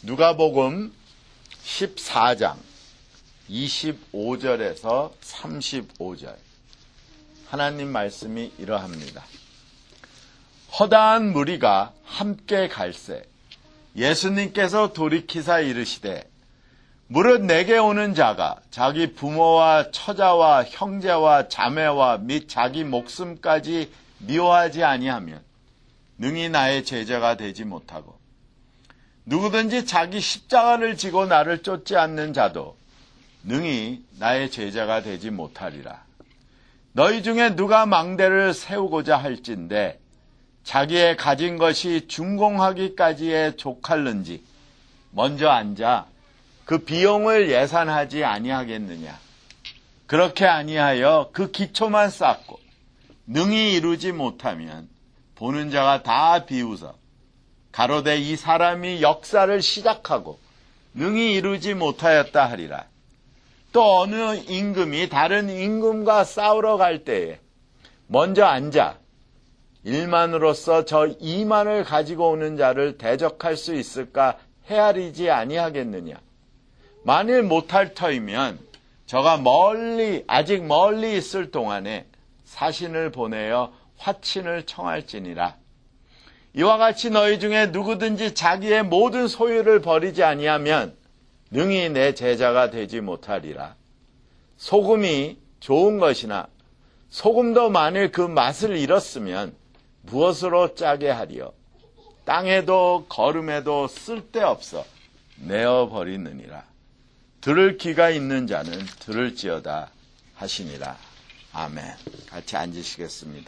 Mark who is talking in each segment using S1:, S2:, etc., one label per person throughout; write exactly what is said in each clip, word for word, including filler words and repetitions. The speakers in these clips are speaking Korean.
S1: 누가복음 십사 장 이십오 절에서 삼십오 절 하나님 말씀이 이러합니다. 허다한 무리가 함께 갈새 예수님께서 돌이키사 이르시되 무릇 내게 오는 자가 자기 부모와 처자와 형제와 자매와 및 자기 목숨까지 미워하지 아니하면 능히 나의 제자가 되지 못하고 누구든지 자기 십자가를 지고 나를 쫓지 않는 자도 능히 나의 제자가 되지 못하리라. 너희 중에 누가 망대를 세우고자 할진대 자기의 가진 것이 준공하기까지에 족할는지 먼저 앉아 그 비용을 예산하지 아니하겠느냐. 그렇게 아니하여 그 기초만 쌓고 능히 이루지 못하면 보는 자가 다 비웃어 가로되 이 사람이 역사를 시작하고 능히 이루지 못하였다 하리라. 또 어느 임금이 다른 임금과 싸우러 갈 때에 먼저 앉아 일만으로서 저 이만을 가지고 오는 자를 대적할 수 있을까 헤아리지 아니하겠느냐. 만일 못할 터이면 저가 멀리 아직 멀리 있을 동안에 사신을 보내어 화친을 청할지니라. 이와 같이 너희 중에 누구든지 자기의 모든 소유를 버리지 아니하면 능히 내 제자가 되지 못하리라. 소금이 좋은 것이나 소금도 만일 그 맛을 잃었으면 무엇으로 짜게 하리요. 땅에도 거름에도 쓸데없어 내어버리느니라. 들을 귀가 있는 자는 들을지어다 하시니라. 아멘. 같이 앉으시겠습니다.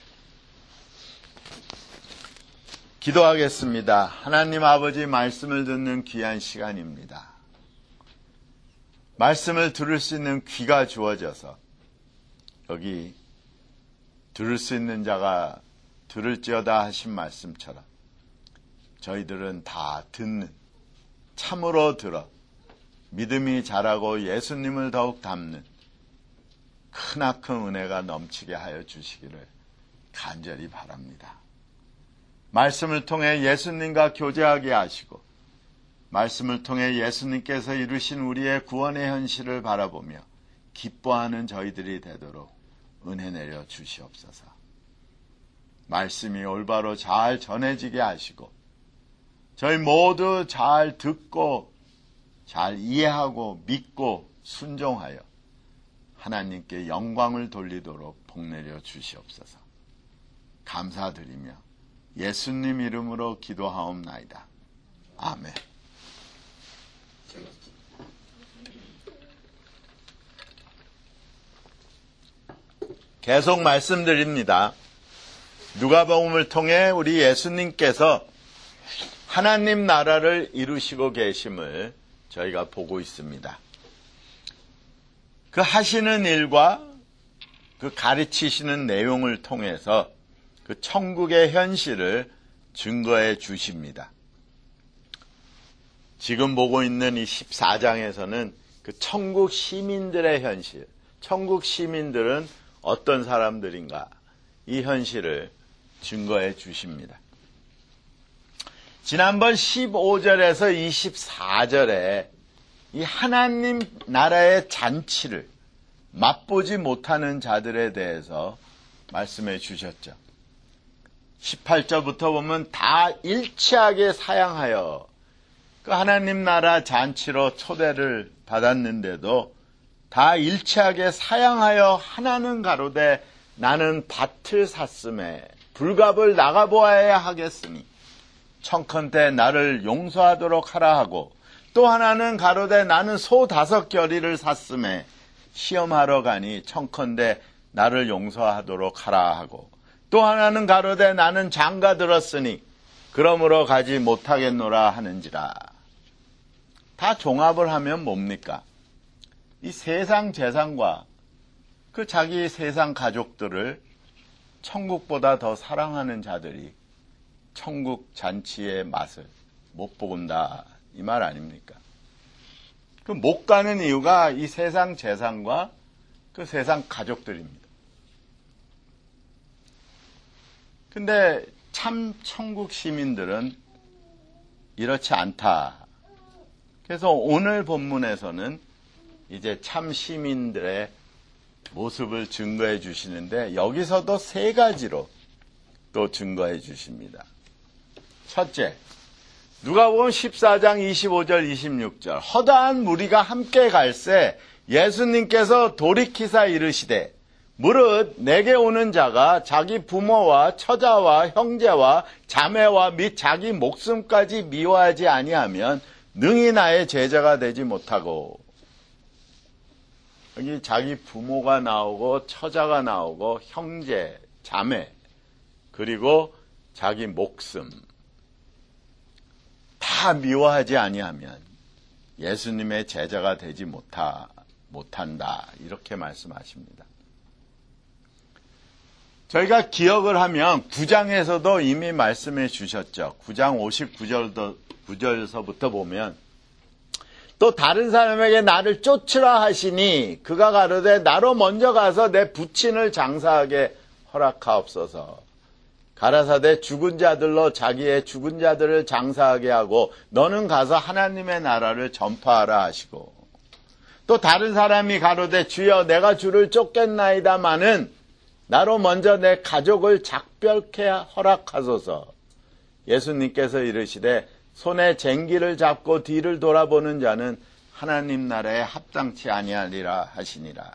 S1: 기도하겠습니다. 하나님 아버지, 말씀을 듣는 귀한 시간입니다. 말씀을 들을 수 있는 귀가 주어져서 여기 들을 수 있는 자가 들을지어다 하신 말씀처럼 저희들은 다 듣는, 참으로 들어 믿음이 자라고 예수님을 더욱 닮는 크나큰 은혜가 넘치게 하여 주시기를 간절히 바랍니다. 말씀을 통해 예수님과 교제하게 하시고 말씀을 통해 예수님께서 이루신 우리의 구원의 현실을 바라보며 기뻐하는 저희들이 되도록 은혜 내려 주시옵소서. 말씀이 올바로 잘 전해지게 하시고 저희 모두 잘 듣고 잘 이해하고 믿고 순종하여 하나님께 영광을 돌리도록 복내려 주시옵소서. 감사드리며 예수님 이름으로 기도하옵나이다. 아멘. 계속 말씀드립니다. 누가복음을 통해 우리 예수님께서 하나님 나라를 이루시고 계심을 저희가 보고 있습니다. 그 하시는 일과 그 가르치시는 내용을 통해서 그 천국의 현실을 증거해 주십니다. 지금 보고 있는 이 십사 장에서는 그 천국 시민들의 현실, 천국 시민들은 어떤 사람들인가, 이 현실을 증거해 주십니다. 지난번 십오 절에서 이십사 절에 이 하나님 나라의 잔치를 맛보지 못하는 자들에 대해서 말씀해 주셨죠. 십팔 절부터 보면 다 일치하게 사양하여 그 하나님 나라 잔치로 초대를 받았는데도 다 일치하게 사양하여 하나는 가로되 나는 밭을 샀음에 불갑을 나가보아야 하겠으니 청컨대 나를 용서하도록 하라 하고 또 하나는 가로되 나는 소 다섯 겨리를 샀음에 시험하러 가니 청컨대 나를 용서하도록 하라 하고 또 하나는 가로되 나는 장가 들었으니 그러므로 가지 못하겠노라 하는지라. 다 종합을 하면 뭡니까? 이 세상 재산과 그 자기 세상 가족들을 천국보다 더 사랑하는 자들이 천국 잔치의 맛을 못 보건다, 이 말 아닙니까? 그 못 가는 이유가 이 세상 재산과 그 세상 가족들입니다. 근데 참 천국 시민들은 이렇지 않다 그래서 오늘 본문에서는 이제 참 시민들의 모습을 증거해 주시는데 여기서도 세 가지로 또 증거해 주십니다. 첫째, 누가복음 십사 장 이십오 절 이십육 절 허다한 무리가 함께 갈새 예수님께서 돌이키사 이르시되 무릇 내게 오는 자가 자기 부모와 처자와 형제와 자매와 및 자기 목숨까지 미워하지 아니하면 능히 나의 제자가 되지 못하고. 여기 자기 부모가 나오고 처자가 나오고 형제, 자매, 그리고 자기 목숨 다 미워하지 아니하면 예수님의 제자가 되지 못하, 못한다. 이렇게 말씀하십니다. 저희가 기억을 하면 구 장에서도 이미 말씀해 주셨죠. 구 장 오십구 절도, 구 절서부터 보면 또 다른 사람에게 나를 쫓으라 하시니 그가 가로되 나로 먼저 가서 내 부친을 장사하게 허락하옵소서. 가라사대 죽은 자들로 자기의 죽은 자들을 장사하게 하고 너는 가서 하나님의 나라를 전파하라 하시고 또 다른 사람이 가로되 주여 내가 주를 쫓겠나이다마는 나로 먼저 내 가족을 작별케 허락하소서. 예수님께서 이르시되 손에 쟁기를 잡고 뒤를 돌아보는 자는 하나님 나라에 합당치 아니하리라 하시니라.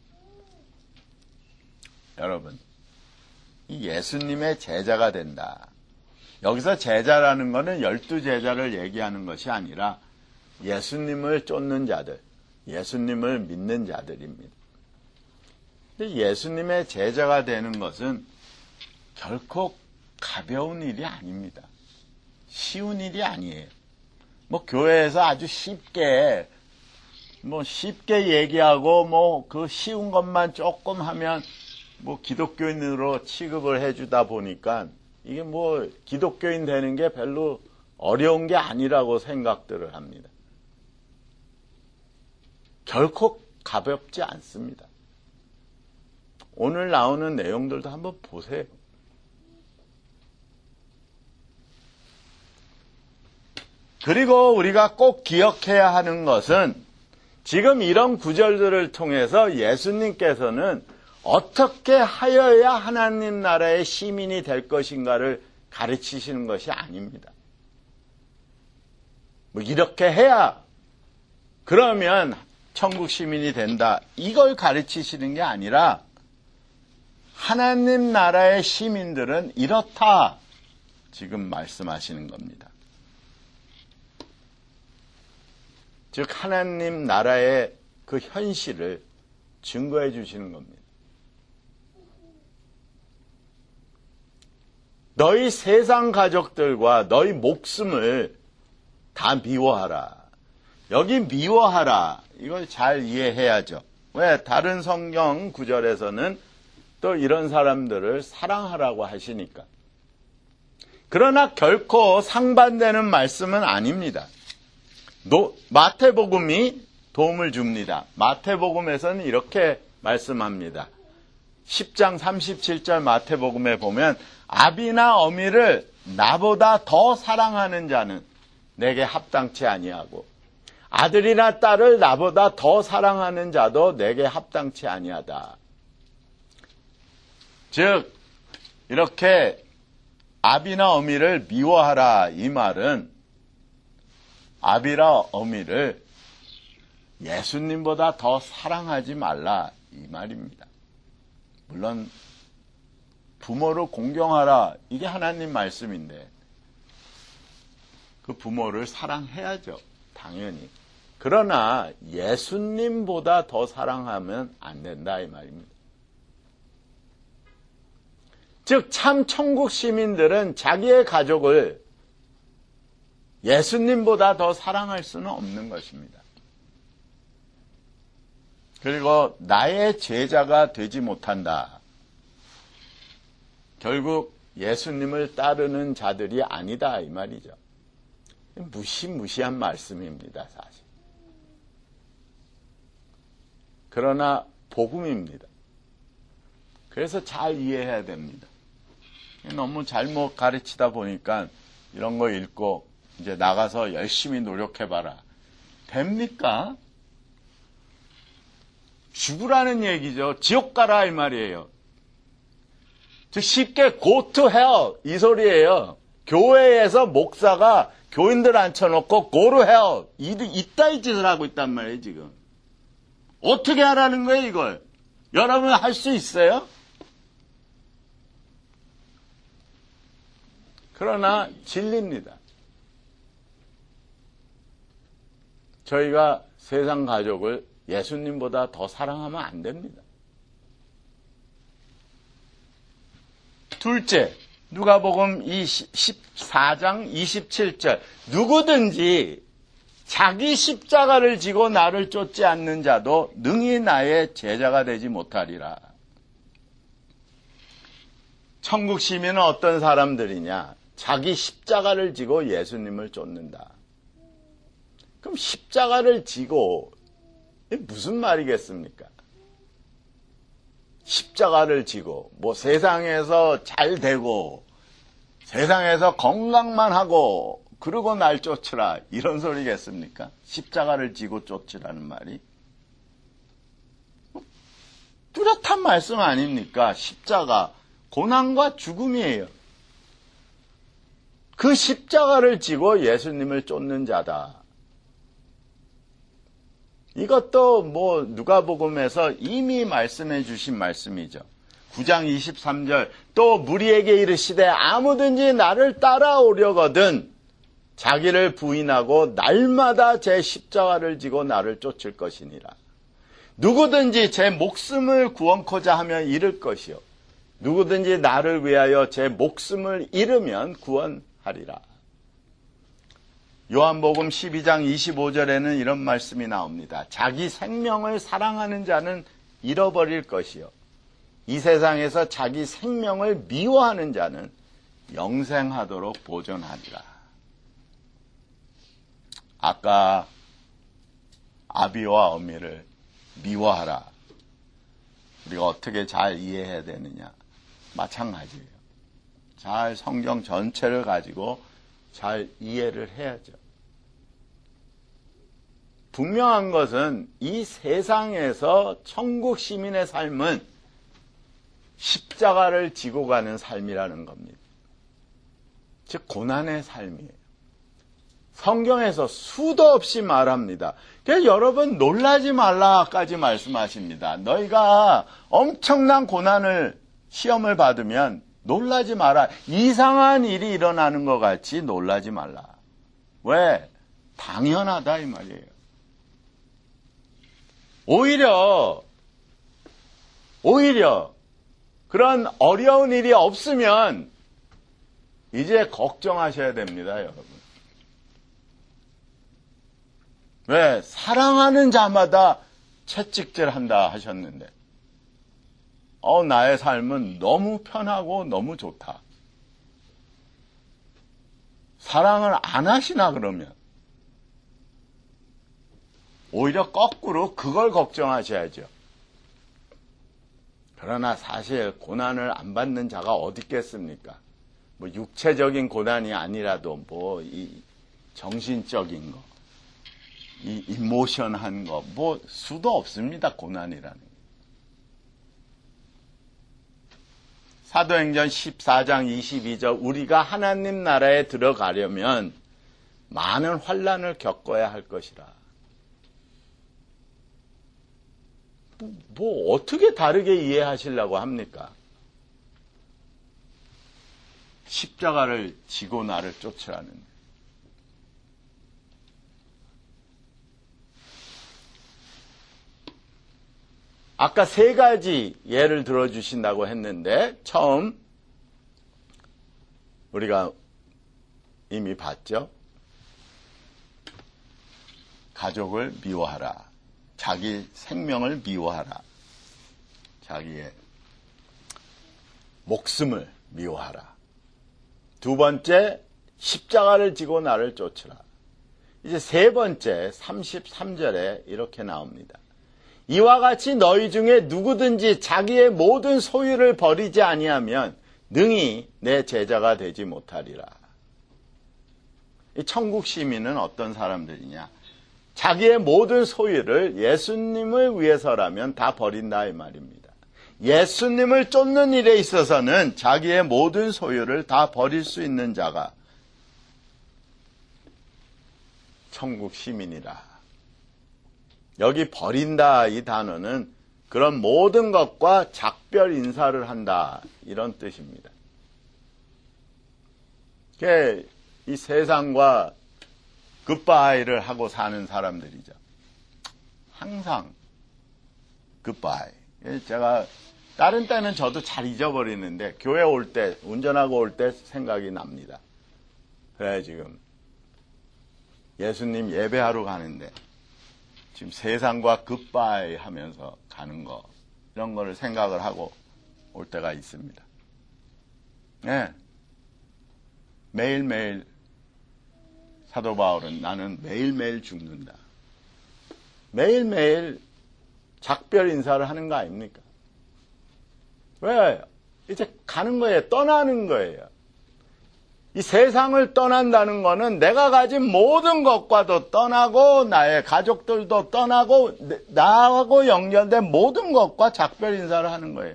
S1: 여러분, 이 예수님의 제자가 된다. 여기서 제자라는 것은 열두 제자를 얘기하는 것이 아니라 예수님을 쫓는 자들, 예수님을 믿는 자들입니다. 근데 예수님의 제자가 되는 것은 결코 가벼운 일이 아닙니다. 쉬운 일이 아니에요. 뭐 교회에서 아주 쉽게 뭐 쉽게 얘기하고 뭐 그 쉬운 것만 조금 하면 뭐 기독교인으로 취급을 해주다 보니까 이게 뭐 기독교인 되는 게 별로 어려운 게 아니라고 생각들을 합니다. 결코 가볍지 않습니다. 오늘 나오는 내용들도 한번 보세요. 그리고 우리가 꼭 기억해야 하는 것은 지금 이런 구절들을 통해서 예수님께서는 어떻게 하여야 하나님 나라의 시민이 될 것인가를 가르치시는 것이 아닙니다. 뭐 이렇게 해야 그러면 천국 시민이 된다. 이걸 가르치시는 게 아니라 하나님 나라의 시민들은 이렇다. 지금 말씀하시는 겁니다. 즉 하나님 나라의 그 현실을 증거해 주시는 겁니다. 너희 세상 가족들과 너희 목숨을 다 미워하라. 여기 미워하라. 이걸 잘 이해해야죠. 왜? 다른 성경 구절에서는 또 이런 사람들을 사랑하라고 하시니까. 그러나 결코 상반되는 말씀은 아닙니다. 노, 마태복음이 도움을 줍니다. 마태복음에서는 이렇게 말씀합니다. 십 장 삼십칠 절 마태복음에 보면 아비나 어미를 나보다 더 사랑하는 자는 내게 합당치 아니하고 아들이나 딸을 나보다 더 사랑하는 자도 내게 합당치 아니하다. 즉 이렇게 아비나 어미를 미워하라 이 말은 아비나 어미를 예수님보다 더 사랑하지 말라 이 말입니다. 물론 부모를 공경하라 이게 하나님 말씀인데 그 부모를 사랑해야죠. 당연히. 그러나 예수님보다 더 사랑하면 안 된다 이 말입니다. 즉 참 천국 시민들은 자기의 가족을 예수님보다 더 사랑할 수는 없는 것입니다. 그리고 나의 제자가 되지 못한다. 결국 예수님을 따르는 자들이 아니다 이 말이죠. 무시무시한 말씀입니다. 사실. 그러나 복음입니다. 그래서 잘 이해해야 됩니다. 너무 잘못 가르치다 보니까 이런 거 읽고 이제 나가서 열심히 노력해봐라. 됩니까? 죽으라는 얘기죠. 지옥 가라 이 말이에요. 즉 쉽게 go to hell 이 소리예요. 교회에서 목사가 교인들 앉혀놓고 go to hell 이, 이따위 짓을 하고 있단 말이에요 지금. 어떻게 하라는 거예요 이걸? 여러분 할 수 있어요? 그러나 진리입니다. 저희가 세상 가족을 예수님보다 더 사랑하면 안 됩니다. 둘째, 누가복음 십사 장 이십칠 절 누구든지 자기 십자가를 지고 나를 쫓지 않는 자도 능히 나의 제자가 되지 못하리라. 천국 시민은 어떤 사람들이냐? 자기 십자가를 지고 예수님을 쫓는다. 그럼 십자가를 지고 이게 무슨 말이겠습니까? 십자가를 지고 뭐 세상에서 잘 되고 세상에서 건강만 하고 그러고 날 쫓으라 이런 소리겠습니까? 십자가를 지고 쫓으라는 말이 뚜렷한 말씀 아닙니까? 십자가 고난과 죽음이에요. 그 십자가를 지고 예수님을 쫓는 자다. 이것도 뭐 누가복음에서 이미 말씀해 주신 말씀이죠. 구 장 이십삼 절 또 무리에게 이르시되 아무든지 나를 따라오려거든 자기를 부인하고 날마다 제 십자가를 지고 나를 쫓을 것이니라. 누구든지 제 목숨을 구원코자 하면 잃을 것이요 누구든지 나를 위하여 제 목숨을 잃으면 구원하리라. 요한복음 십이 장 이십오 절에는 이런 말씀이 나옵니다. 자기 생명을 사랑하는 자는 잃어버릴 것이요 이 세상에서 자기 생명을 미워하는 자는 영생하도록 보존하리라. 아까 아비와 어미를 미워하라. 우리가 어떻게 잘 이해해야 되느냐? 마찬가지예요. 잘 성경 전체를 가지고 잘 이해를 해야죠. 분명한 것은 이 세상에서 천국 시민의 삶은 십자가를 지고 가는 삶이라는 겁니다. 즉 고난의 삶이에요. 성경에서 수도 없이 말합니다. 그래서 여러분 놀라지 말라까지 말씀하십니다. 너희가 엄청난 고난을 시험을 받으면 놀라지 마라. 이상한 일이 일어나는 것 같이 놀라지 말라. 왜? 당연하다 이 말이에요. 오히려 오히려 그런 어려운 일이 없으면 이제 걱정하셔야 됩니다, 여러분. 왜? 사랑하는 자마다 채찍질한다 하셨는데 어, 나의 삶은 너무 편하고 너무 좋다. 사랑을 안 하시나 그러면? 오히려 거꾸로 그걸 걱정하셔야죠. 그러나 사실 고난을 안 받는 자가 어디 있겠습니까? 뭐 육체적인 고난이 아니라도 뭐 이 정신적인 거, 이 이모션한 거, 뭐 수도 없습니다. 고난이라는 게. 사도행전 십사 장 이십이 절 우리가 하나님 나라에 들어가려면 많은 환난을 겪어야 할 것이라. 뭐, 뭐 어떻게 다르게 이해하시려고 합니까? 십자가를 지고 나를 쫓으라는. 아까 세 가지 예를 들어주신다고 했는데 처음 우리가 이미 봤죠. 가족을 미워하라. 자기 생명을 미워하라. 자기의 목숨을 미워하라. 두 번째, 십자가를 지고 나를 쫓으라. 이제 세 번째, 삼십삼 절에 이렇게 나옵니다. 이와 같이 너희 중에 누구든지 자기의 모든 소유를 버리지 아니하면 능히 내 제자가 되지 못하리라. 이 천국 시민은 어떤 사람들이냐? 자기의 모든 소유를 예수님을 위해서라면 다 버린다 이 말입니다. 예수님을 쫓는 일에 있어서는 자기의 모든 소유를 다 버릴 수 있는 자가 천국 시민이라. 여기 버린다 이 단어는 그런 모든 것과 작별 인사를 한다 이런 뜻입니다. 이 세상과 굿바이를 하고 사는 사람들이죠. 항상 굿바이. 제가 다른 때는 저도 잘 잊어버리는데 교회 올 때, 운전하고 올 때 생각이 납니다. 그래 지금 예수님 예배하러 가는데 지금 세상과 굿바이 하면서 가는 거 이런 거를 생각을 하고 올 때가 있습니다. 네. 매일매일 사도 바울은 나는 매일매일 죽는다. 매일매일 작별 인사를 하는 거 아닙니까? 왜? 이제 가는 거예요. 떠나는 거예요. 이 세상을 떠난다는 거는 내가 가진 모든 것과도 떠나고 나의 가족들도 떠나고 나하고 연결된 모든 것과 작별 인사를 하는 거예요.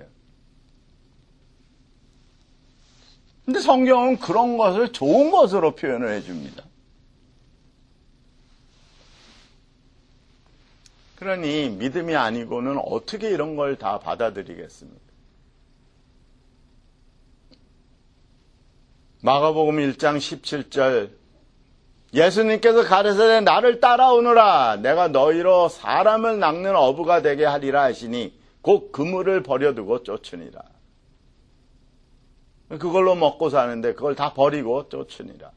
S1: 근데 성경은 그런 것을 좋은 것으로 표현을 해줍니다. 그러니 믿음이 아니고는 어떻게 이런 걸 다 받아들이겠습니까? 마가복음 일 장 십칠 절 예수님께서 가르치되 나를 따라오너라 내가 너희로 사람을 낚는 어부가 되게 하리라 하시니 곧 그물을 버려두고 쫓으니라. 그걸로 먹고 사는데 그걸 다 버리고 쫓으니라.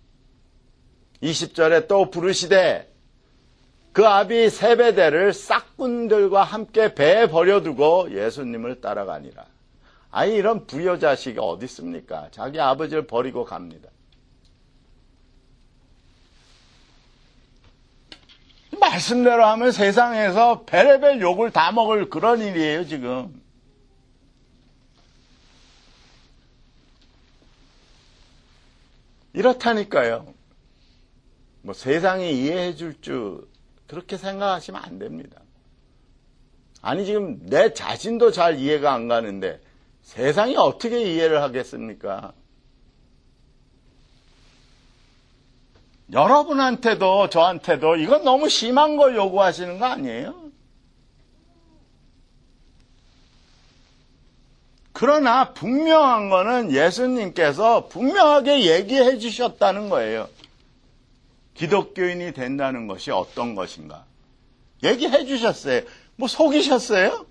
S1: 이십 절에 또 부르시되 그 아비 세베대를 싹꾼들과 함께 배에 버려두고 예수님을 따라가니라. 아니 이런 부여자식이 어디 있습니까? 자기 아버지를 버리고 갑니다. 말씀대로 하면 세상에서 별의별 욕을 다 먹을 그런 일이에요 지금. 이렇다니까요. 뭐 세상이 이해해 줄 줄 그렇게 생각하시면 안 됩니다. 아니 지금 내 자신도 잘 이해가 안 가는데 세상이 어떻게 이해를 하겠습니까? 여러분한테도 저한테도 이건 너무 심한 걸 요구하시는 거 아니에요? 그러나 분명한 거는 예수님께서 분명하게 얘기해 주셨다는 거예요. 기독교인이 된다는 것이 어떤 것인가? 얘기해 주셨어요. 뭐 속이셨어요?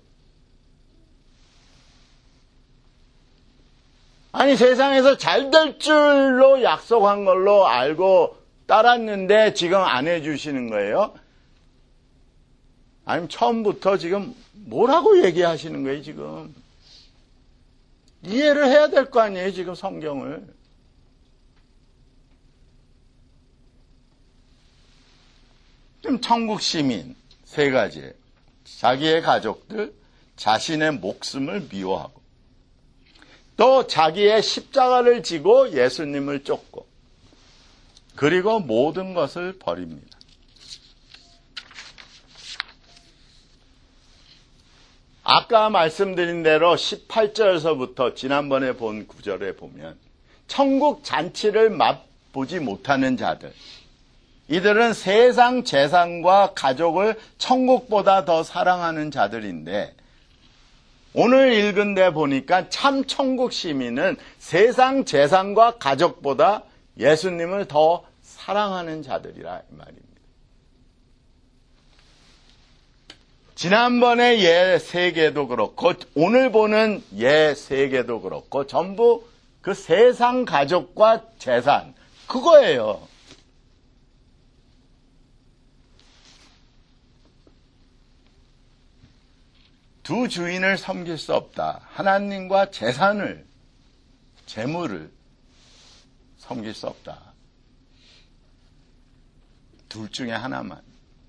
S1: 아니 세상에서 잘 될 줄로 약속한 걸로 알고 따랐는데 지금 안 해주시는 거예요? 아니면 처음부터 지금 뭐라고 얘기하시는 거예요 지금? 이해를 해야 될 거 아니에요 지금 성경을. 지금 천국 시민 세 가지. 자기의 가족들, 자신의 목숨을 미워하고 또 자기의 십자가를 지고 예수님을 쫓고 그리고 모든 것을 버립니다. 아까 말씀드린 대로 십팔 절에서부터 지난번에 본 구절에 보면 천국 잔치를 맛보지 못하는 자들, 이들은 세상 재산과 가족을 천국보다 더 사랑하는 자들인데 오늘 읽은 데 보니까 참 천국 시민은 세상 재산과 가족보다 예수님을 더 사랑하는 자들이라 이 말입니다. 지난번에 예 세 개도 그렇고 오늘 보는 예 세 개도 그렇고 전부 그 세상 가족과 재산 그거예요. 두 주인을 섬길 수 없다. 하나님과 재산을, 재물을 섬길 수 없다. 둘 중에 하나만.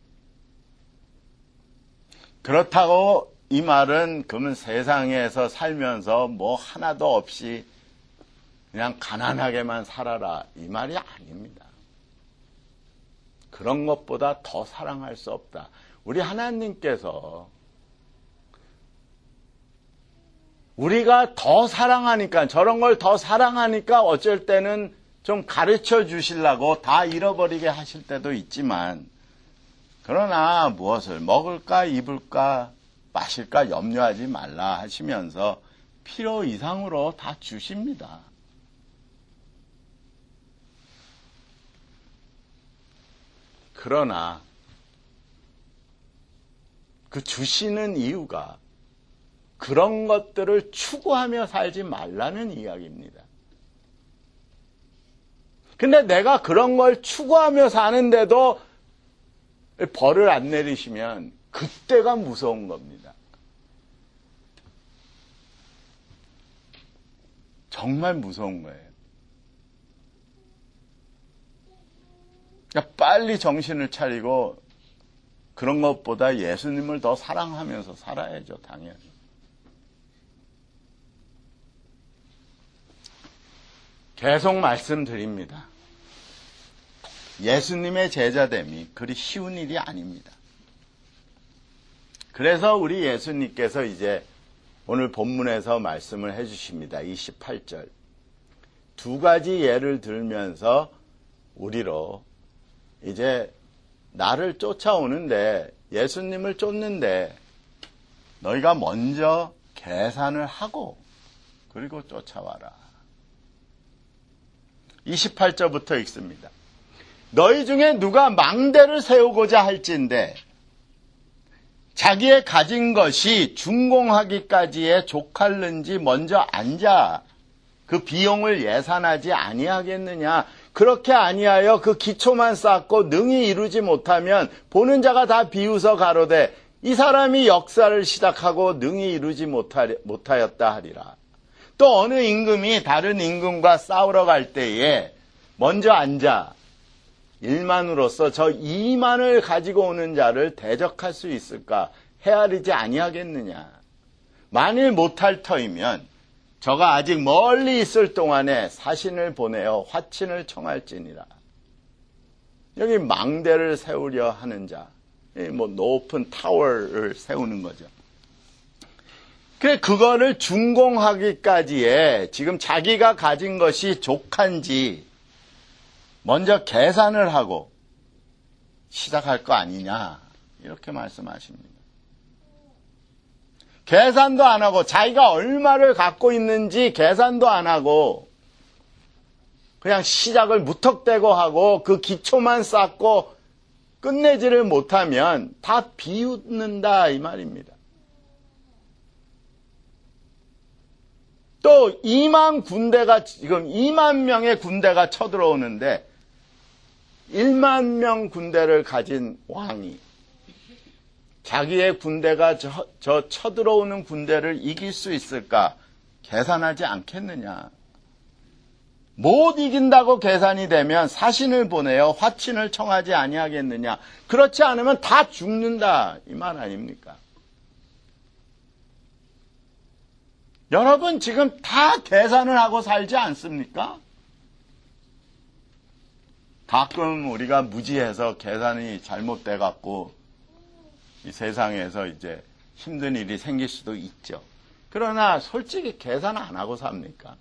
S1: 그렇다고 이 말은 그러면 세상에서 살면서 뭐 하나도 없이 그냥 가난하게만 살아라. 이 말이 아닙니다. 그런 것보다 더 사랑할 수 없다. 우리 하나님께서 우리가 더 사랑하니까, 저런 걸 더 사랑하니까 어쩔 때는 좀 가르쳐 주시려고 다 잃어버리게 하실 때도 있지만, 그러나 무엇을 먹을까 입을까 마실까 염려하지 말라 하시면서 필요 이상으로 다 주십니다. 그러나 그 주시는 이유가 그런 것들을 추구하며 살지 말라는 이야기입니다. 근데 내가 그런 걸 추구하며 사는데도 벌을 안 내리시면 그때가 무서운 겁니다. 정말 무서운 거예요. 그러니까 빨리 정신을 차리고 그런 것보다 예수님을 더 사랑하면서 살아야죠, 당연히. 계속 말씀드립니다. 예수님의 제자됨이 그리 쉬운 일이 아닙니다. 그래서 우리 예수님께서 이제 오늘 본문에서 말씀을 해주십니다. 이십팔 절. 두 가지 예를 들면서 우리로 이제 나를 쫓아오는데, 예수님을 쫓는데 너희가 먼저 계산을 하고 그리고 쫓아와라. 이십팔 절부터 읽습니다. 너희 중에 누가 망대를 세우고자 할진대 자기의 가진 것이 준공하기까지에 족할는지 먼저 앉아 그 비용을 예산하지 아니하겠느냐. 그렇게 아니하여 그 기초만 쌓고 능히 이루지 못하면 보는 자가 다 비웃어 가로되 이 사람이 역사를 시작하고 능히 이루지 못하였다 하리라. 또 어느 임금이 다른 임금과 싸우러 갈 때에 먼저 앉아 일만으로서 저 이만을 가지고 오는 자를 대적할 수 있을까? 헤아리지 아니하겠느냐. 만일 못할 터이면 저가 아직 멀리 있을 동안에 사신을 보내어 화친을 청할지니라. 여기 망대를 세우려 하는 자, 뭐 높은 타워를 세우는 거죠. 그래, 그거를 준공하기까지에 지금 자기가 가진 것이 족한지 먼저 계산을 하고 시작할 거 아니냐, 이렇게 말씀하십니다. 계산도 안 하고 자기가 얼마를 갖고 있는지 계산도 안 하고 그냥 시작을 무턱대고 하고 그 기초만 쌓고 끝내지를 못하면 다 비웃는다, 이 말입니다. 또 이만 군대가, 지금 이만 명의 군대가 쳐들어오는데 일만 명 군대를 가진 왕이 자기의 군대가 저, 저 쳐들어오는 군대를 이길 수 있을까 계산하지 않겠느냐. 못 이긴다고 계산이 되면 사신을 보내어 화친을 청하지 아니하겠느냐. 그렇지 않으면 다 죽는다, 이 말 아닙니까? 여러분 지금 다 계산을 하고 살지 않습니까? 가끔 우리가 무지해서 계산이 잘못돼 갖고 이 세상에서 이제 힘든 일이 생길 수도 있죠. 그러나 솔직히 계산 안 하고 삽니까?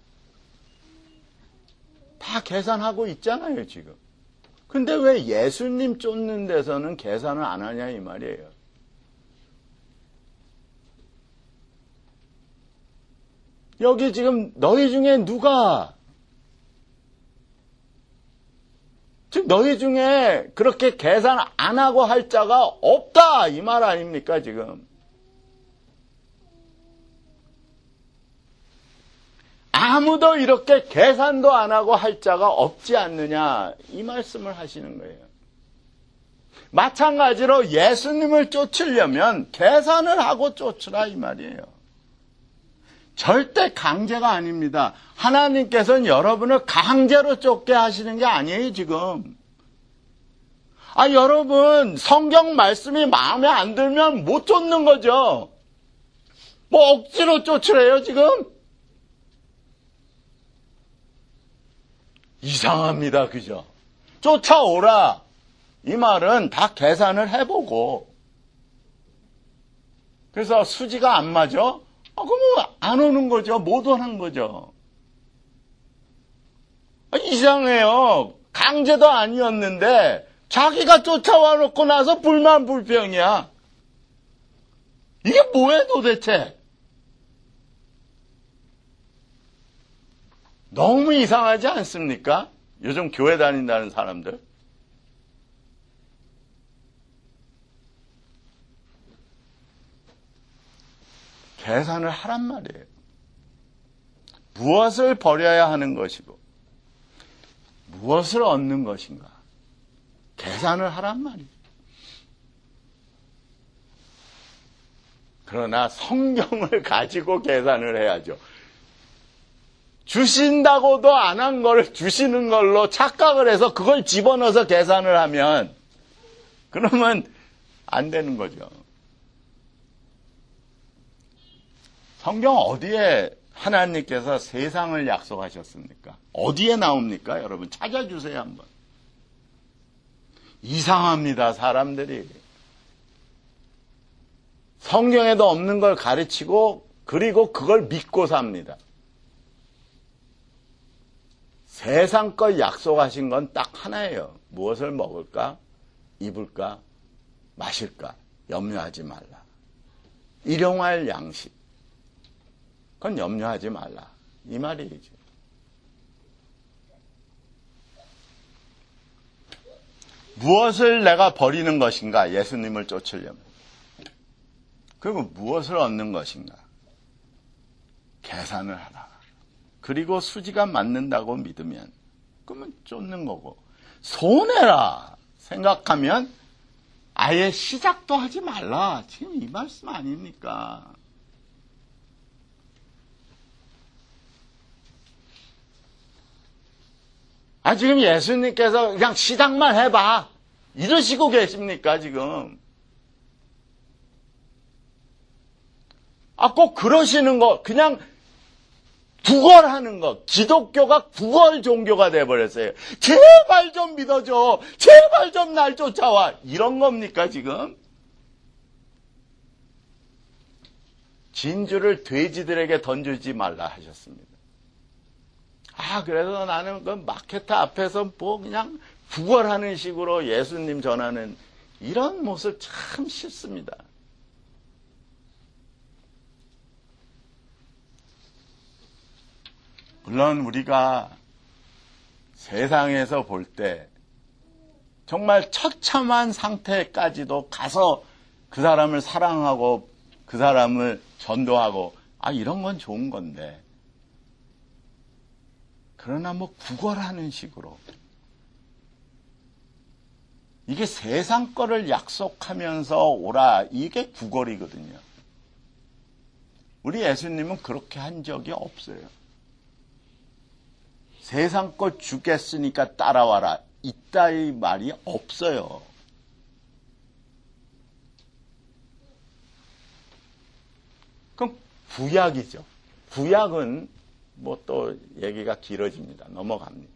S1: 다 계산하고 있잖아요, 지금. 근데 왜 예수님 쫓는 데서는 계산을 안 하냐, 이 말이에요. 여기 지금 너희 중에 누가, 즉 너희 중에 그렇게 계산 안 하고 할 자가 없다, 이 말 아닙니까, 지금. 아무도 이렇게 계산도 안 하고 할 자가 없지 않느냐, 이 말씀을 하시는 거예요. 마찬가지로 예수님을 쫓으려면 계산을 하고 쫓으라, 이 말이에요. 절대 강제가 아닙니다. 하나님께서는 여러분을 강제로 쫓게 하시는 게 아니에요, 지금. 아, 여러분, 성경 말씀이 마음에 안 들면 못 쫓는 거죠. 뭐 억지로 쫓으래요, 지금? 이상합니다, 그죠? 쫓아오라. 이 말은 다 계산을 해보고, 그래서 수지가 안 맞아? 아, 그러면 안 오는 거죠. 못 오는 거죠. 아, 이상해요. 강제도 아니었는데 자기가 쫓아와 놓고 나서 불만 불평이야. 이게 뭐야 도대체? 너무 이상하지 않습니까? 요즘 교회 다닌다는 사람들. 계산을 하란 말이에요. 무엇을 버려야 하는 것이고 무엇을 얻는 것인가. 계산을 하란 말이에요. 그러나 성경을 가지고 계산을 해야죠. 주신다고도 안 한 거를 주시는 걸로 착각을 해서 그걸 집어넣어서 계산을 하면 그러면 안 되는 거죠. 성경 어디에 하나님께서 세상을 약속하셨습니까? 어디에 나옵니까? 여러분 찾아주세요 한번. 이상합니다. 사람들이. 성경에도 없는 걸 가르치고 그리고 그걸 믿고 삽니다. 세상 걸 약속하신 건 딱 하나예요. 무엇을 먹을까? 입을까? 마실까? 염려하지 말라. 일용할 양식. 그건 염려하지 말라. 이 말이지. 무엇을 내가 버리는 것인가? 예수님을 쫓으려면. 그리고 무엇을 얻는 것인가? 계산을 하라. 그리고 수지가 맞는다고 믿으면 그러면 쫓는 거고, 손해라 생각하면 아예 시작도 하지 말라. 지금 이 말씀 아닙니까? 아, 지금 예수님께서 그냥 시작만 해봐 이러시고 계십니까 지금? 아, 꼭 그러시는 거, 그냥 구걸하는 거. 기독교가 구걸 종교가 돼버렸어요. 제발 좀 믿어줘. 제발 좀 날 쫓아와. 이런 겁니까 지금? 진주를 돼지들에게 던지지 말라 하셨습니다. 아, 그래서 나는 그 마케트 앞에서 뭐 그냥 구걸하는 식으로 예수님 전하는 이런 모습 참 싫습니다. 물론 우리가 세상에서 볼 때 정말 처참한 상태까지도 가서 그 사람을 사랑하고 그 사람을 전도하고, 아, 이런 건 좋은 건데, 그러나 뭐 구걸하는 식으로, 이게 세상 거를 약속하면서 오라, 이게 구걸이거든요. 우리 예수님은 그렇게 한 적이 없어요. 세상 거 주겠으니까 따라와라, 이따위 말이 없어요. 그럼 구약이죠. 구약은 뭐 또 얘기가 길어집니다. 넘어갑니다.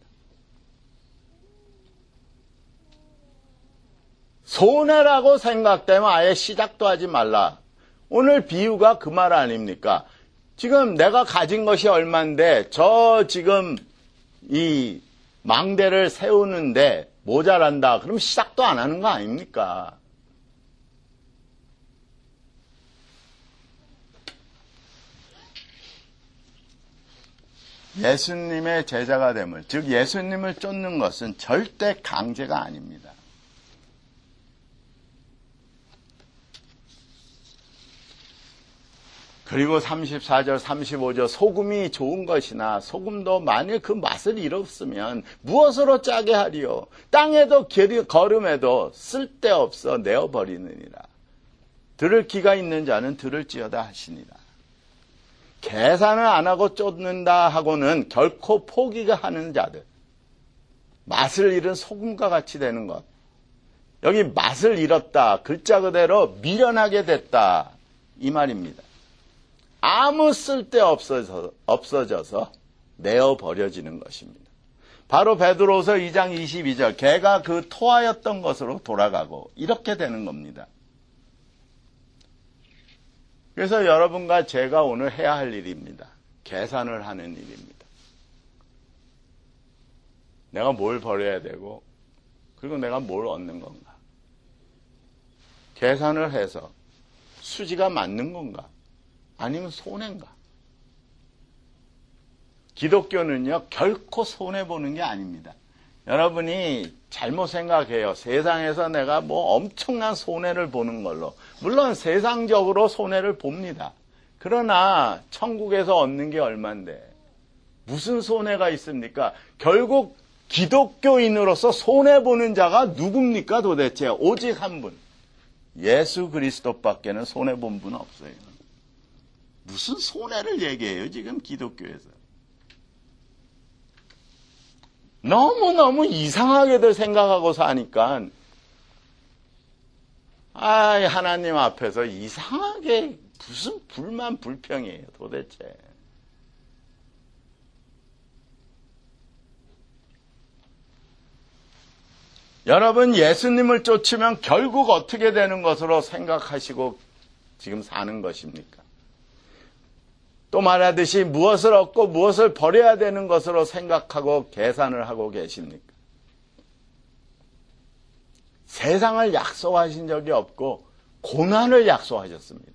S1: 손해라고 생각되면 아예 시작도 하지 말라. 오늘 비유가 그 말 아닙니까? 지금 내가 가진 것이 얼만데 저 지금 이 망대를 세우는데 모자란다. 그럼 시작도 안 하는 거 아닙니까? 예수님의 제자가 됨을, 즉 예수님을 쫓는 것은 절대 강제가 아닙니다. 그리고 삼십사 절, 삼십오 절, 소금이 좋은 것이나 소금도 만일 그 맛을 잃었으면 무엇으로 짜게 하리요? 땅에도 거름에도 쓸데없어 내어버리느니라. 들을 귀가 있는 자는 들을지어다 하시니라. 계산을 안 하고 쫓는다 하고는 결코 포기가 하는 자들, 맛을 잃은 소금과 같이 되는 것. 여기 맛을 잃었다, 글자 그대로 미련하게 됐다, 이 말입니다. 아무 쓸데 없어져서, 없어져서 내어버려지는 것입니다. 바로 베드로서 이 장 이십이 절, 걔가 그 토하였던 것으로 돌아가고 이렇게 되는 겁니다. 그래서 여러분과 제가 오늘 해야 할 일입니다. 계산을 하는 일입니다. 내가 뭘 버려야 되고 그리고 내가 뭘 얻는 건가. 계산을 해서 수지가 맞는 건가 아니면 손해인가. 기독교는요 결코 손해보는 게 아닙니다. 여러분이 잘못 생각해요. 세상에서 내가 뭐 엄청난 손해를 보는 걸로. 물론 세상적으로 손해를 봅니다. 그러나 천국에서 얻는 게 얼만데 무슨 손해가 있습니까? 결국 기독교인으로서 손해보는 자가 누굽니까 도대체? 오직 한 분. 예수 그리스도밖에는 손해본 분 없어요. 무슨 손해를 얘기해요 지금 기독교에서. 너무너무 이상하게들 생각하고 사니까 아 하나님 앞에서 이상하게 무슨 불만 불평이에요 도대체. 여러분 예수님을 쫓으면 결국 어떻게 되는 것으로 생각하시고 지금 사는 것입니까? 또 말하듯이 무엇을 얻고 무엇을 버려야 되는 것으로 생각하고 계산을 하고 계십니까? 세상을 약속하신 적이 없고 고난을 약속하셨습니다.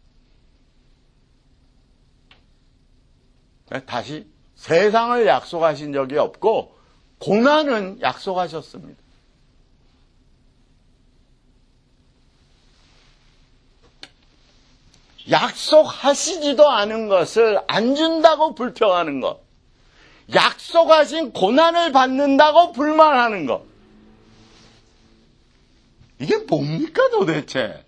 S1: 다시 세상을 약속하신 적이 없고 고난은 약속하셨습니다. 약속하시지도 않은 것을 안 준다고 불평하는 것, 약속하신 고난을 받는다고 불만하는 것, 이게 뭡니까 도대체?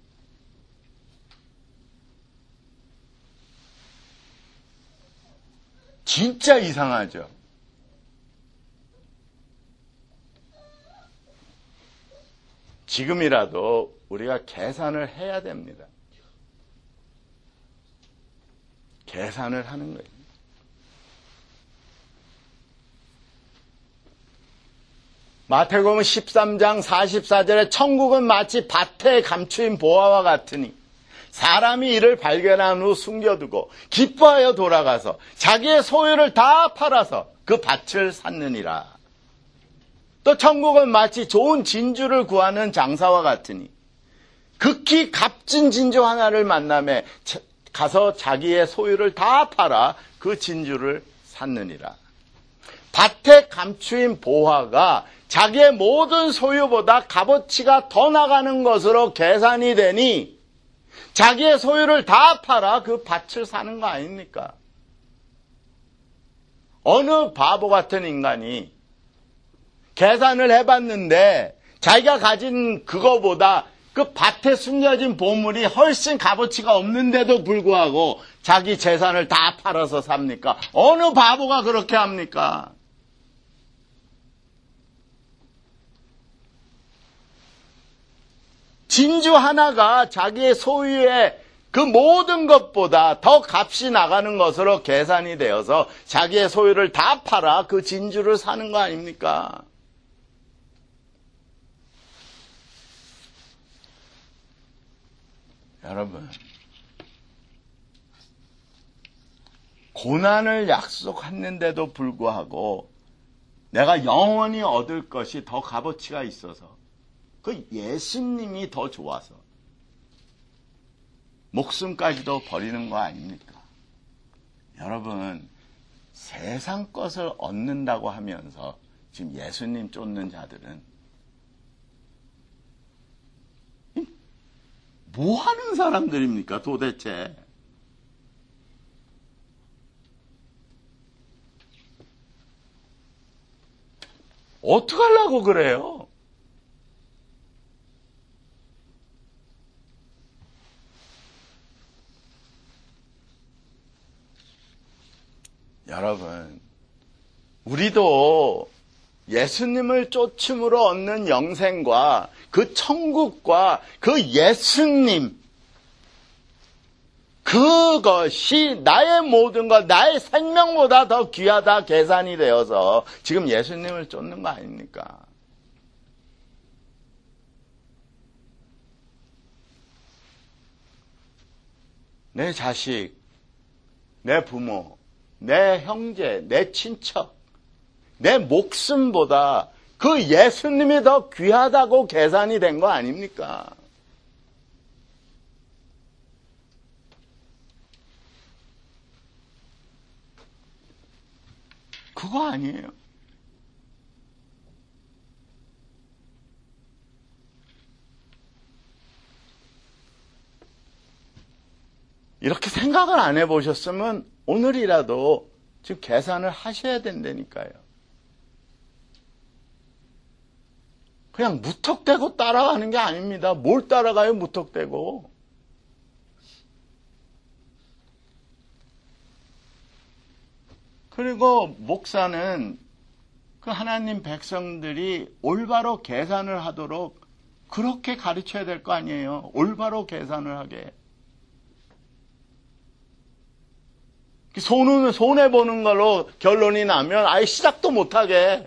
S1: 진짜 이상하죠. 지금이라도 우리가 계산을 해야 됩니다. 계산을 하는 거예요. 마태복음 십삼 장 사십사 절에 천국은 마치 밭에 감추인 보화와 같으니 사람이 이를 발견한 후 숨겨두고 기뻐하여 돌아가서 자기의 소유를 다 팔아서 그 밭을 샀느니라. 또 천국은 마치 좋은 진주를 구하는 장사와 같으니 극히 값진 진주 하나를 만나매 가서 자기의 소유를 다 팔아 그 진주를 샀느니라. 밭에 감추인 보화가 자기의 모든 소유보다 값어치가 더 나가는 것으로 계산이 되니 자기의 소유를 다 팔아 그 밭을 사는 거 아닙니까? 어느 바보 같은 인간이 계산을 해봤는데 자기가 가진 그거보다 그 밭에 숨겨진 보물이 훨씬 값어치가 없는데도 불구하고 자기 재산을 다 팔아서 삽니까? 어느 바보가 그렇게 합니까? 진주 하나가 자기의 소유의 그 모든 것보다 더 값이 나가는 것으로 계산이 되어서 자기의 소유를 다 팔아 그 진주를 사는 거 아닙니까? 여러분, 고난을 약속했는데도 불구하고 내가 영원히 얻을 것이 더 값어치가 있어서 그 예수님이 더 좋아서 목숨까지도 버리는 거 아닙니까? 여러분, 세상 것을 얻는다고 하면서 지금 예수님 쫓는 자들은 뭐 하는 사람들입니까, 도대체? 어떡하려고 그래요? 여러분, 우리도 예수님을 쫓음으로 얻는 영생과 그 천국과 그 예수님, 그것이 나의 모든 것, 나의 생명보다 더 귀하다 계산이 되어서 지금 예수님을 쫓는 거 아닙니까? 내 자식, 내 부모, 내 형제, 내 친척, 내 목숨보다 그 예수님이 더 귀하다고 계산이 된 거 아닙니까? 그거 아니에요. 이렇게 생각을 안 해보셨으면 오늘이라도 지금 계산을 하셔야 된다니까요. 그냥 무턱대고 따라가는 게 아닙니다. 뭘 따라가요, 무턱대고. 그리고 목사는 그 하나님 백성들이 올바로 계산을 하도록 그렇게 가르쳐야 될 거 아니에요. 올바로 계산을 하게. 손은, 손해보는 걸로 결론이 나면 아예 시작도 못하게.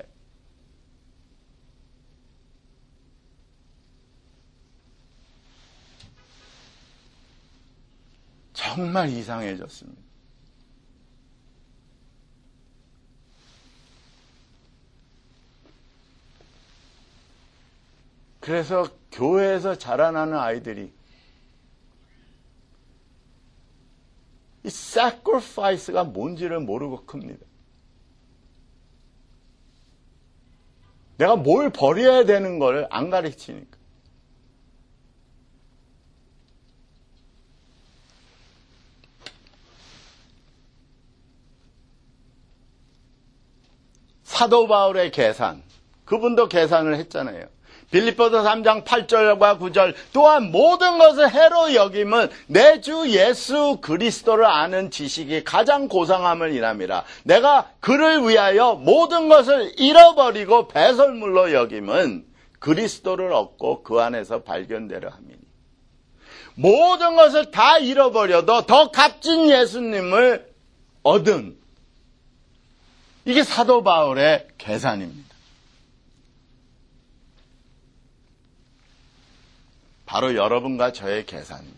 S1: 정말 이상해졌습니다. 그래서 교회에서 자라나는 아이들이 이 sacrifice가 뭔지를 모르고 큽니다. 내가 뭘 버려야 되는 걸 안 가르치니까. 사도 바울의 계산, 그분도 계산을 했잖아요. 빌립보서 삼 장 팔 절과 구 절 또한 모든 것을 해로 여김은 내 주 예수 그리스도를 아는 지식이 가장 고상함을 인함이라. 내가 그를 위하여 모든 것을 잃어버리고 배설물로 여김은 그리스도를 얻고 그 안에서 발견되려 함이니. 모든 것을 다 잃어버려도 더 값진 예수님을 얻은, 이게 사도 바울의 계산입니다. 바로 여러분과 저의 계산입니다.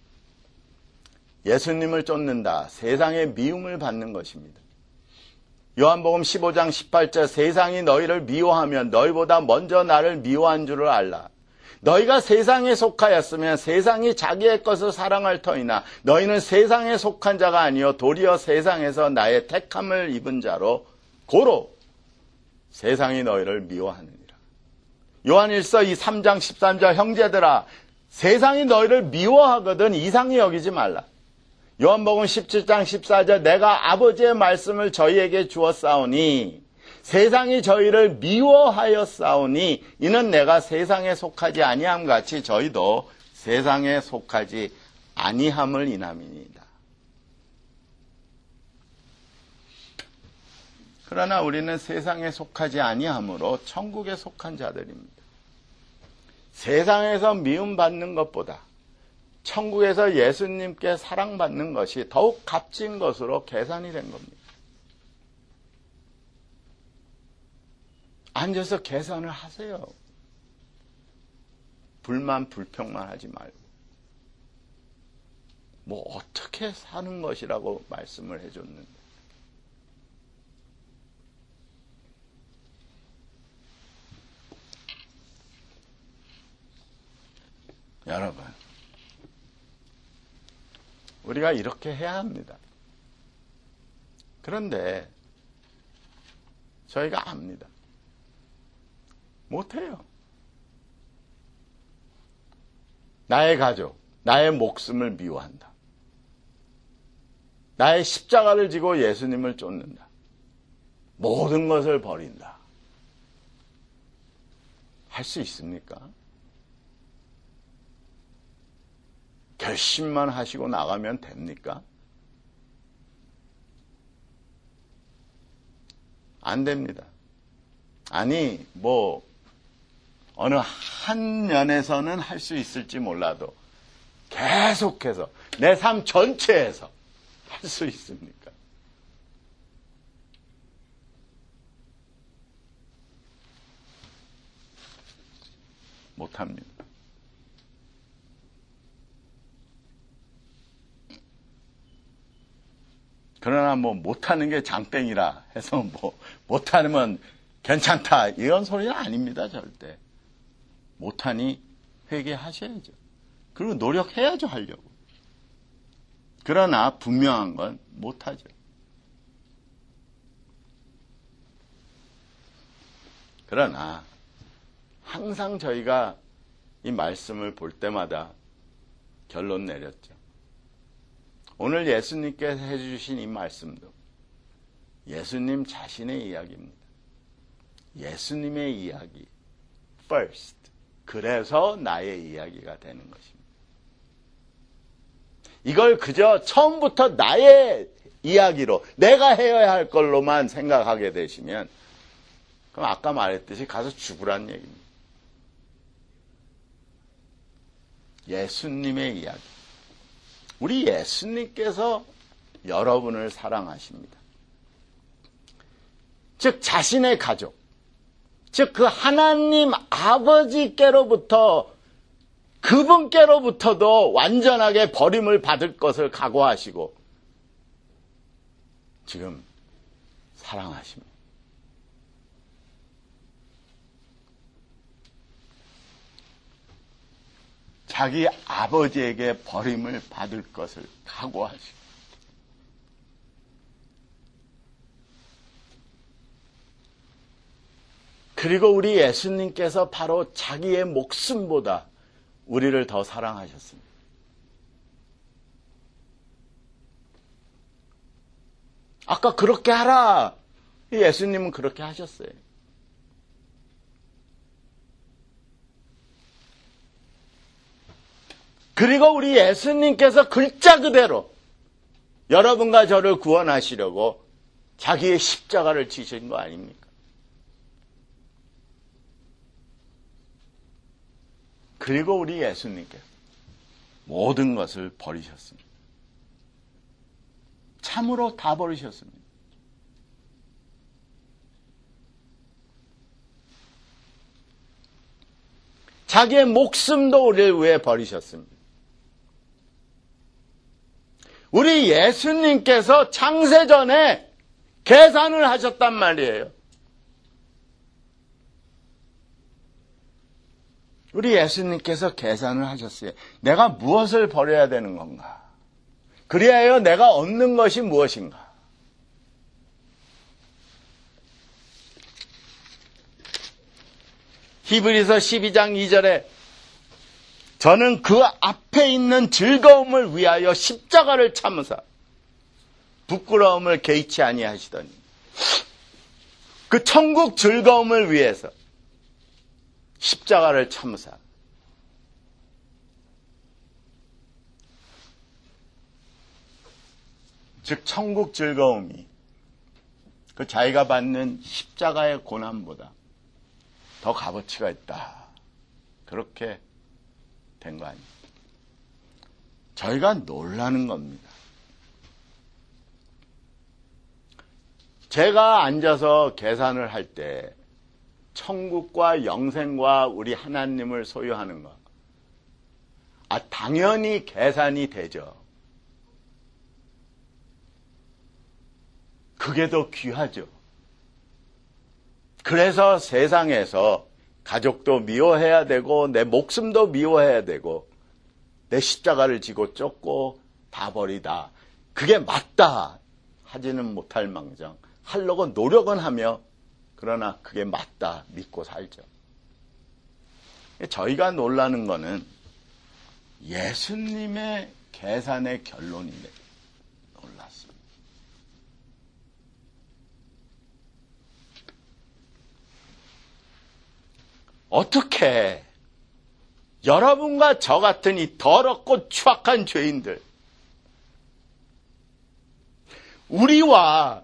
S1: 예수님을 쫓는다. 세상의 미움을 받는 것입니다. 요한복음 십오 장 십팔 절 세상이 너희를 미워하면 너희보다 먼저 나를 미워한 줄을 알라. 너희가 세상에 속하였으면 세상이 자기의 것을 사랑할 터이나 너희는 세상에 속한 자가 아니요 도리어 세상에서 나의 택함을 입은 자로 고로 세상이 너희를 미워하느니라. 요한일서 이 삼 장 십삼 절 형제들아 세상이 너희를 미워하거든 이상히 여기지 말라. 요한복음 십칠 장 십사 절 내가 아버지의 말씀을 저희에게 주었사오니 세상이 저희를 미워하였사오니 이는 내가 세상에 속하지 아니함 같이 저희도 세상에 속하지 아니함을 인함이니이다. 그러나 우리는 세상에 속하지 아니함으로 천국에 속한 자들입니다. 세상에서 미움받는 것보다 천국에서 예수님께 사랑받는 것이 더욱 값진 것으로 계산이 된 겁니다. 앉아서 계산을 하세요. 불만 불평만 하지 말고. 뭐 어떻게 사는 것이라고 말씀을 해줬는데. 여러분, 우리가 이렇게 해야 합니다. 그런데 저희가 압니다. 못해요. 나의 가족, 나의 목숨을 미워한다. 나의 십자가를 지고 예수님을 쫓는다. 모든 것을 버린다. 할 수 있습니까? 결심만 하시고 나가면 됩니까? 안 됩니다. 아니, 뭐 어느 한 면에서는 할 수 있을지 몰라도 계속해서 내 삶 전체에서 할 수 있습니까? 못합니다. 그러나 뭐 못하는 게 장땡이라 해서 뭐 못하면 괜찮다 이런 소리는 아닙니다. 절대. 못하니 회개하셔야죠. 그리고 노력해야죠. 하려고. 그러나 분명한 건 못하죠. 그러나 항상 저희가 이 말씀을 볼 때마다 결론 내렸죠. 오늘 예수님께서 해주신 이 말씀도 예수님 자신의 이야기입니다. 예수님의 이야기, first. 그래서 나의 이야기가 되는 것입니다. 이걸 그저 처음부터 나의 이야기로 내가 해야 할 걸로만 생각하게 되시면 그럼 아까 말했듯이 가서 죽으란 얘기입니다. 예수님의 이야기. 우리 예수님께서 여러분을 사랑하십니다. 즉 자신의 가족, 즉 그 하나님 아버지께로부터 그분께로부터도 완전하게 버림을 받을 것을 각오하시고 지금 사랑하십니다. 자기 아버지에게 버림을 받을 것을 각오하시고 그리고 우리 예수님께서 바로 자기의 목숨보다 우리를 더 사랑하셨습니다. 아까 그렇게 하라. 예수님은 그렇게 하셨어요. 그리고 우리 예수님께서 글자 그대로 여러분과 저를 구원하시려고 자기의 십자가를 지신 거 아닙니까? 그리고 우리 예수님께서 모든 것을 버리셨습니다. 참으로 다 버리셨습니다. 자기의 목숨도 우리를 위해 버리셨습니다. 우리 예수님께서 창세전에 계산을 하셨단 말이에요. 우리 예수님께서 계산을 하셨어요. 내가 무엇을 버려야 되는 건가? 그리하여 내가 얻는 것이 무엇인가? 히브리서 십이 장 이 절에 저는 그 앞에 있는 즐거움을 위하여 십자가를 참으사 부끄러움을 개의치 아니하시더니 그 천국 즐거움을 위해서 십자가를 참으사 즉 천국 즐거움이 그 자기가 받는 십자가의 고난보다 더 값어치가 있다. 그렇게 된 거 아닙니까? 저희가 놀라는 겁니다. 제가 앉아서 계산을 할 때 천국과 영생과 우리 하나님을 소유하는 것, 아 당연히 계산이 되죠. 그게 더 귀하죠. 그래서 세상에서 가족도 미워해야 되고 내 목숨도 미워해야 되고 내 십자가를 지고 쫓고 다 버리다. 그게 맞다 하지는 못할 망정 하려고 노력은 하며 그러나 그게 맞다 믿고 살죠. 저희가 놀라는 거는 예수님의 계산의 결론인데 놀랐습니다. 어떻게 여러분과 저 같은 이 더럽고 추악한 죄인들, 우리와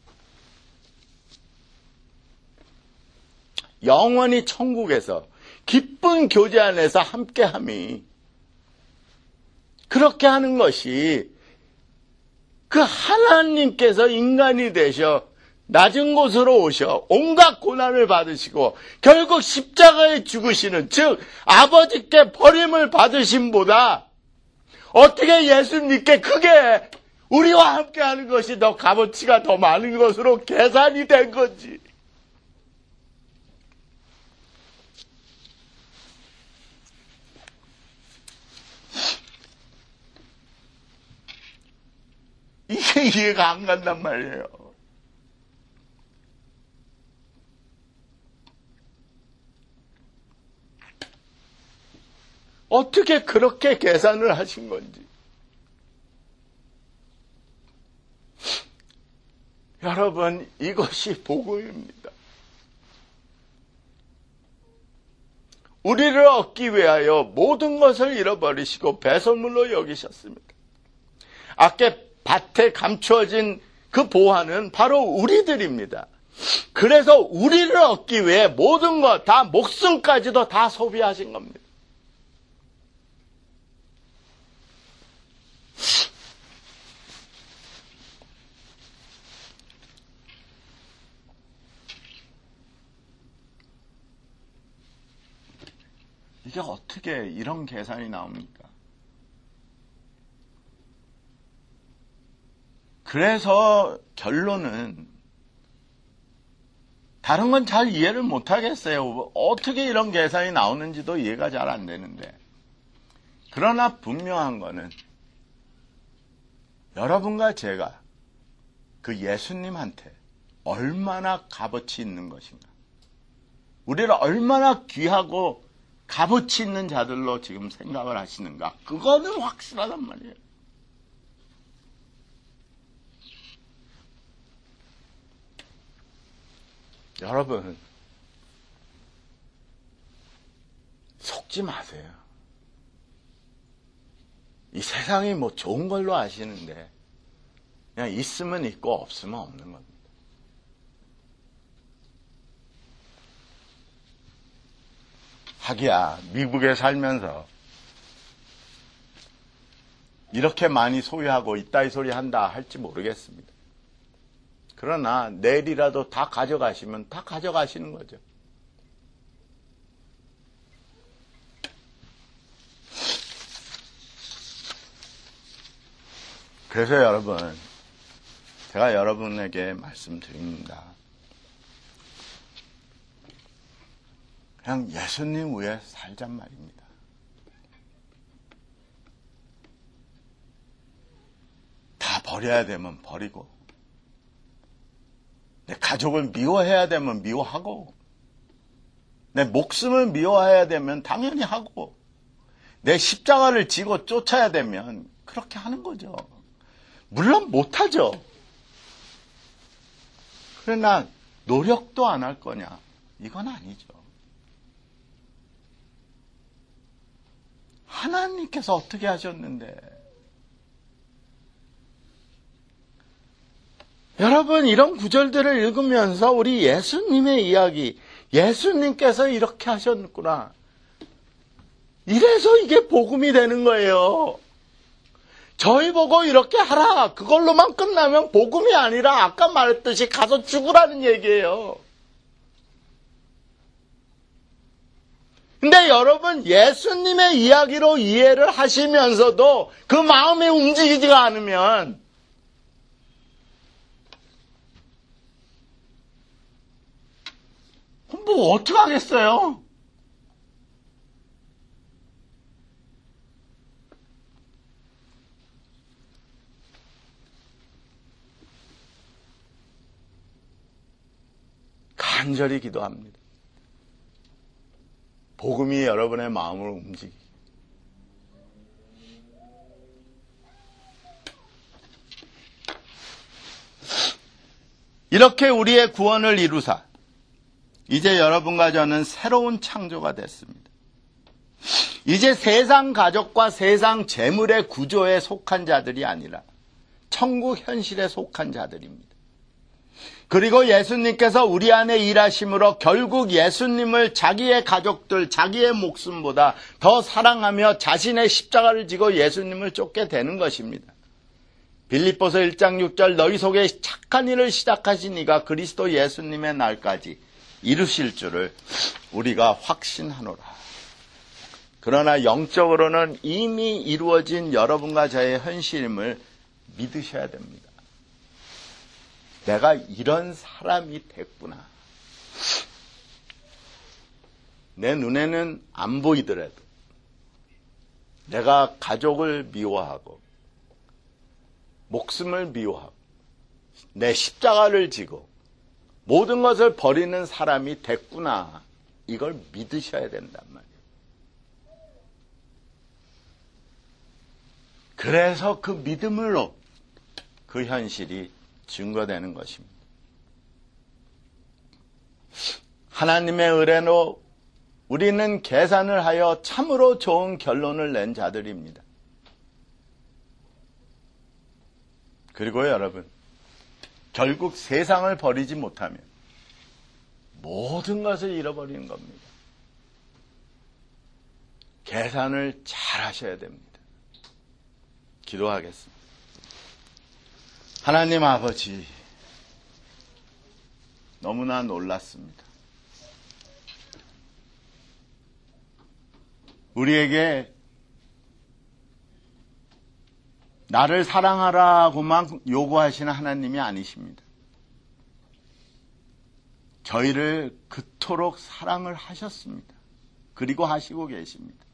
S1: 영원히 천국에서 기쁜 교제 안에서 함께함이 그렇게 하는 것이 그 하나님께서 인간이 되셔 낮은 곳으로 오셔 온갖 고난을 받으시고 결국 십자가에 죽으시는, 즉 아버지께 버림을 받으심보다 어떻게 예수님께 그게 우리와 함께하는 것이 더 값어치가 더 많은 것으로 계산이 된 건지. 이게 이해가 안 간단 말이에요. 어떻게 그렇게 계산을 하신 건지. 여러분, 이것이 복음입니다. 우리를 얻기 위하여 모든 것을 잃어버리시고 배설물로 여기셨습니다. 아까 밭에 감추어진 그 보화는 바로 우리들입니다. 그래서 우리를 얻기 위해 모든 것, 다 목숨까지도 다 소비하신 겁니다. 이게 어떻게 이런 계산이 나옵니까? 그래서 결론은 다른 건 잘 이해를 못하겠어요. 어떻게 이런 계산이 나오는지도 이해가 잘 안 되는데, 그러나 분명한 거는 여러분과 제가 그 예수님한테 얼마나 값어치 있는 것인가, 우리를 얼마나 귀하고 값어치 있는 자들로 지금 생각을 하시는가, 그거는 확실하단 말이에요. 여러분, 속지 마세요. 이 세상이 뭐 좋은 걸로 아시는데 그냥 있으면 있고 없으면 없는 겁니다. 하기야 미국에 살면서 이렇게 많이 소유하고 이따위 소리 한다 할지 모르겠습니다. 그러나 내일이라도 다 가져가시면 다 가져가시는 거죠. 그래서 여러분, 제가 여러분에게 말씀드립니다. 그냥 예수님 위에 살잔 말입니다. 다 버려야 되면 버리고, 내 가족을 미워해야 되면 미워하고, 내 목숨을 미워해야 되면 당연히 하고, 내 십자가를 지고 쫓아야 되면 그렇게 하는 거죠. 물론 못하죠. 그러나 노력도 안 할 거냐? 이건 아니죠. 하나님께서 어떻게 하셨는데? 여러분, 이런 구절들을 읽으면서 우리 예수님의 이야기, 예수님께서 이렇게 하셨구나, 이래서 이게 복음이 되는 거예요. 저희 보고 이렇게 하라, 그걸로만 끝나면 복음이 아니라 아까 말했듯이 가서 죽으라는 얘기예요. 근데 여러분, 예수님의 이야기로 이해를 하시면서도 그 마음이 움직이지가 않으면 뭐 어떻게 하겠어요? 간절히 기도합니다. 복음이 여러분의 마음을 움직이게. 이렇게 우리의 구원을 이루사 이제 여러분과 저는 새로운 창조가 됐습니다. 이제 세상 가족과 세상 재물의 구조에 속한 자들이 아니라 천국 현실에 속한 자들입니다. 그리고 예수님께서 우리 안에 일하심으로 결국 예수님을 자기의 가족들, 자기의 목숨보다 더 사랑하며 자신의 십자가를 지고 예수님을 쫓게 되는 것입니다. 빌립보서 일 장 육 절 너희 속에 착한 일을 시작하신 이가 그리스도 예수님의 날까지 이루실 줄을 우리가 확신하노라. 그러나 영적으로는 이미 이루어진 여러분과 저의 현실임을 믿으셔야 됩니다. 내가 이런 사람이 됐구나. 내 눈에는 안 보이더라도 내가 가족을 미워하고 목숨을 미워하고 내 십자가를 지고 모든 것을 버리는 사람이 됐구나. 이걸 믿으셔야 된단 말이에요. 그래서 그 믿음으로 그 현실이 증거되는 것입니다. 하나님의 의뢰로 우리는 계산을 하여 참으로 좋은 결론을 낸 자들입니다. 그리고 여러분, 결국 세상을 버리지 못하면 모든 것을 잃어버리는 겁니다. 계산을 잘 하셔야 됩니다. 기도하겠습니다. 하나님 아버지, 너무나 놀랐습니다. 우리에게 나를 사랑하라고만 요구하시는 하나님이 아니십니다. 저희를 그토록 사랑을 하셨습니다. 그리고 하시고 계십니다.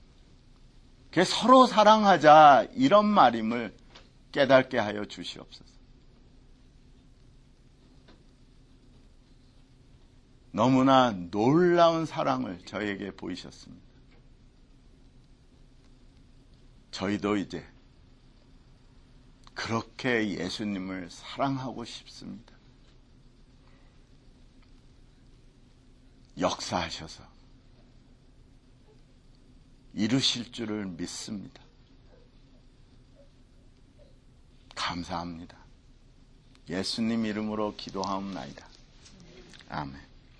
S1: 서로 사랑하자 이런 말임을 깨닫게 하여 주시옵소서. 너무나 놀라운 사랑을 저에게 보이셨습니다. 저희도 이제 그렇게 예수님을 사랑하고 싶습니다. 역사하셔서 이루실 줄을 믿습니다. 감사합니다. 예수님 이름으로 기도하옵나이다. 아멘.